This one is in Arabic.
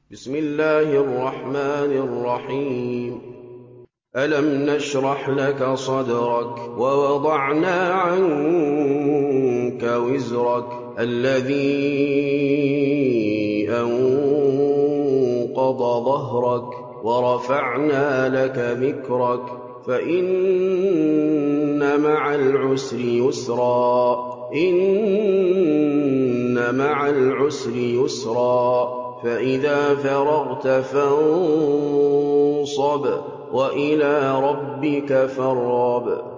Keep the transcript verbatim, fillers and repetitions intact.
بسم الله الرحمن الرحيم ألم نشرح لك صدرك ووضعنا عنك وزرك الذي أنقض ظهرك ورفعنا لك ذكرك فإن مع العسر يسرا إن مع العسر يسرا فإذا فرغت فانصب وإلى ربك فارغب